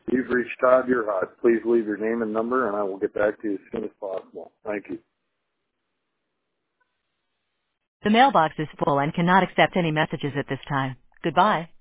You've reached Todd Urhot. Please leave your name and number, and I will get back to you as soon as possible. Thank you. The mailbox is full and cannot accept any messages at this time. Goodbye.